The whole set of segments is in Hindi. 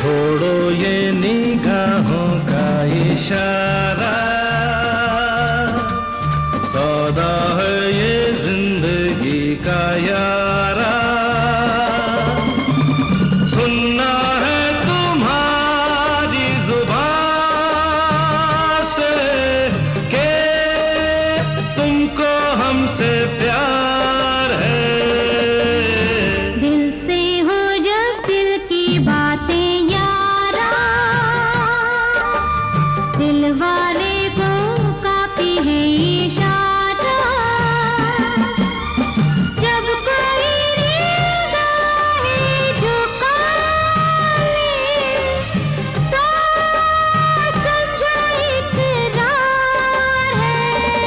छोड़ो ये निगाहों का इशारा, सौदा है ये जिंदगी का यारा। सुनना है तुम्हारी जुबान से कि तुमको हमसे प्यार है। दिल से हो जब दिल की बातें यारा, दिल वाले को काफी है इशारा। जब कोई निगाहें झुकाए तो समझो इकरार है।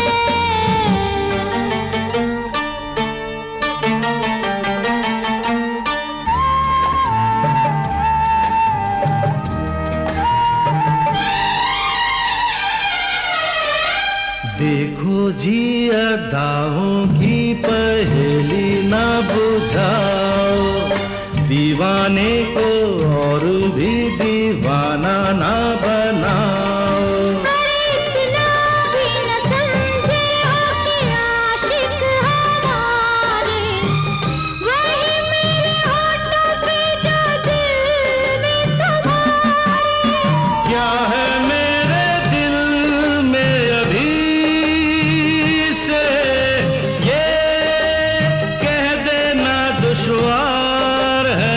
देखो जी अदाओं की पहेली ना बुझाओ, दीवाने को और भी दीवाना ना बनाओ। इतना भी न समझे हो कि आशिक हमारे वही मेरे होठों पे जो दिल में तुम्हारे। क्या है मेरे दिल में अभी से ये कह देना दुश्वार है।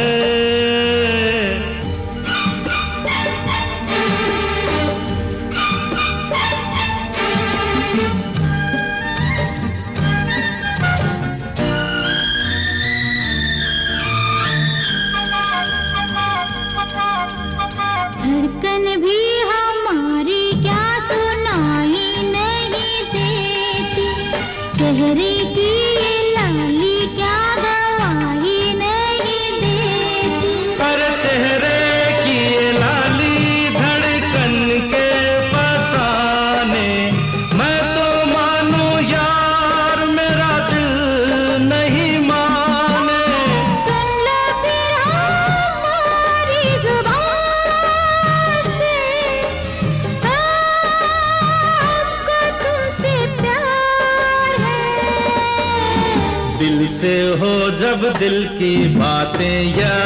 धड़कन भी हमारी क्या सुनाई नहीं देती, चेहरे की ये लाली क्या गवाही नहीं देती। पर चेहरे की ये लाली धड़कन के फसाने, मैं तो मानू यार मेरा दिल नहीं माने। सुन लो फिर हमारी जुबान से, हमको तुमसे प्यार है। दिल से हो जब दिल की बातें यार,